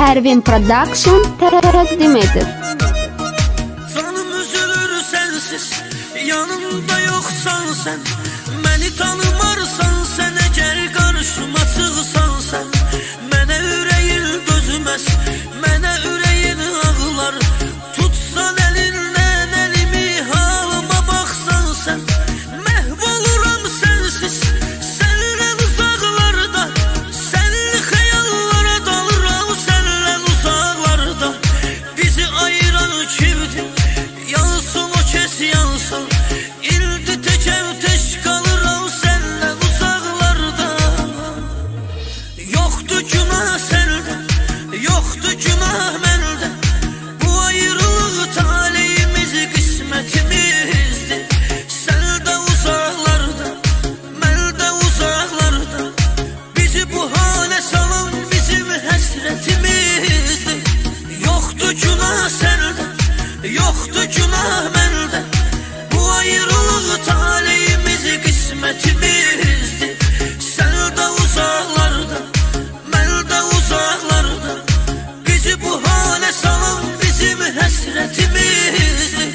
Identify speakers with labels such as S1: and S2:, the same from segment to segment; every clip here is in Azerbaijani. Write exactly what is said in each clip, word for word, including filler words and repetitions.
S1: Ervin Production təqdim edir.
S2: Canım üzülür sensiz, yanımda yoksan sen. Məni tanımarsan sen, eğer karşıma çıksan sen. Mənə ürəyin dözməz, mənə ürəyin ağlar. Tutsan elindən elimi, halıma baxsan sen. Məhv oluram sensiz, səndən uzaqlarda. Sənli xəyallara dalıram, səndən uzaqlarda. Bizi ayıran kimdir? Yansın o kes yansın. İldi təkəv tək qalıram səndən uzaqlarda. Yoxdur günah səndə, yoxdur günah məndə. Bu ayrılıq taleyimiz, qismətimizdir. Sən də uzaqlarda, mən də uzaqlarda. Bizi bu halə salan bizim həsrətimizdir. Yoxdur günah səndə, yoxdur günah məndə. Bu ayrılıq taleyimiz, qismətimizdir. Sən də uzaqlarda, mən də uzaqlarda. Bizi bu halə salan bizim həsrətimizdir.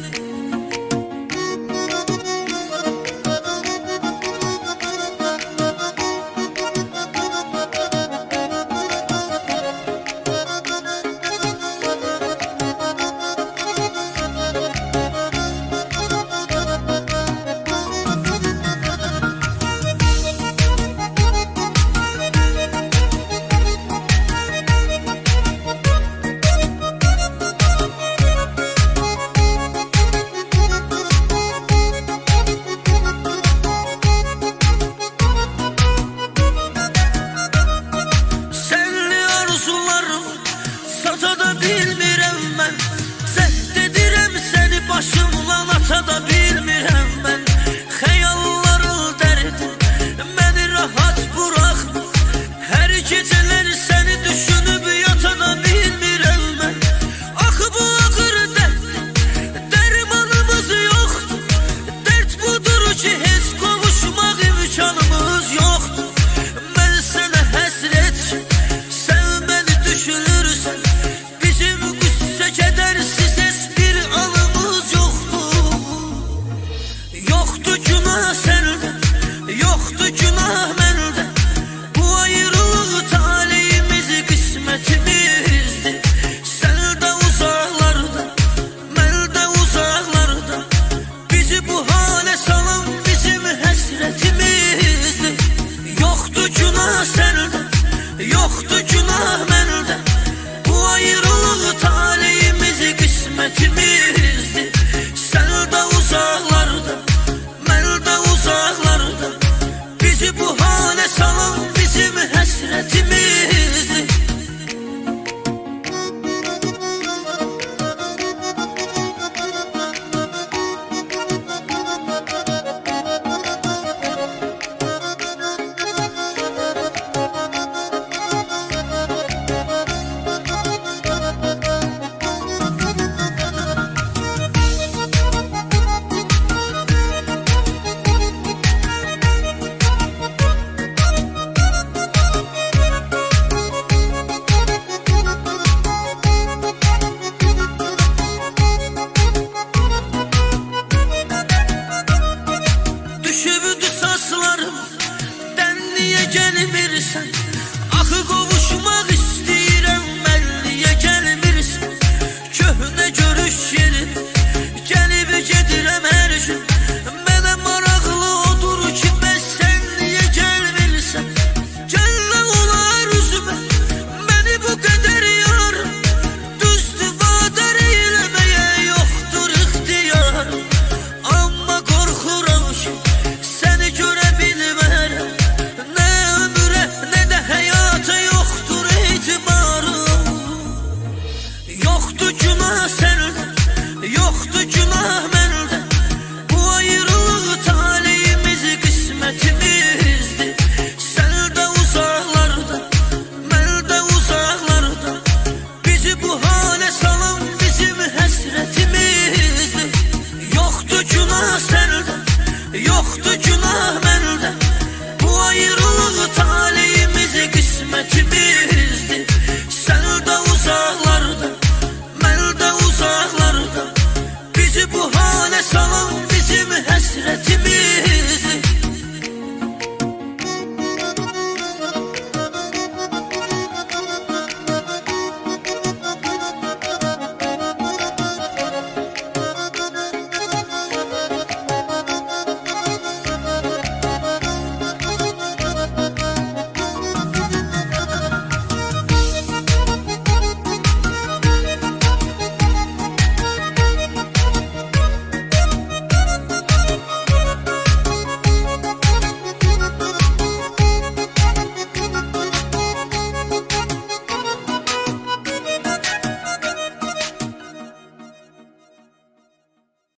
S2: Sənli arzularım sata da bilmirəm mən. Zəhd edirəm səni başımla ata da bilmirəm mən. Xəyalların dərdi məni rahat buraxma. Hər gecələr səni düşünüb yata da bilmirəm mən. Axı bu ağır dərd, dərmanımız yoxdur. Dərd budur ki heç qovuşmaq imkanımız yoxdur. Mən sənə həsrət, sən məni düşünürsən. Bizim qüssə kədərsiz heç bir anımız yoxdur. Yoxdur günah səndə, yoxdur günah məndə. Bu ayrılıq taleyimiz, qismətimizdir. Sən də uzaqlarda, mən də uzaqlarda. Bizi bu halə salan bizim həsrətimizdir. Yoxdur günah səndə, yoxdur günah məndə. Bu ayrılıq taleyimiz, qismətimizdir. Sən də uzaqlarda, mən də uzaqlarda. Bizi bu halə salan bizim həsrətimizdir. Düşübdü saçlarım, dən niyə gəlmirsən? Axı qovuşmaq istəyirəm, mən niyə gəlmirsən? Köhnə görüş yerin, gəlib gedirəm hər gün. Mənə maraqlı odur ki, bəs sən niyə gəlmirsən? Gəllə olar üzümə, məni bu qədər yarım. Düzdür vadər eyləməyə yoxdur ixtiyarım. Amma qorxuram ki, səni görə bilmərəm. Nə ömrə, nə də həyata yoxdur etibarım. Yoxdur günah səndə, yoxdur günah məndə. Bu ayrılıq taleyimiz, qismətimizdir. Sən də uzaqlarda, mən də uzaqlarda. Bizi bu halə salan bizim həsrətimizdir. Yoxdur günah səndə, yoxdur günah məndə. Bu ayrılıq taleyimiz, qismətimizdir. Sən uzaklarda, mən də uzaklarda. Bizi bu hale salan bizim həsrətimiz.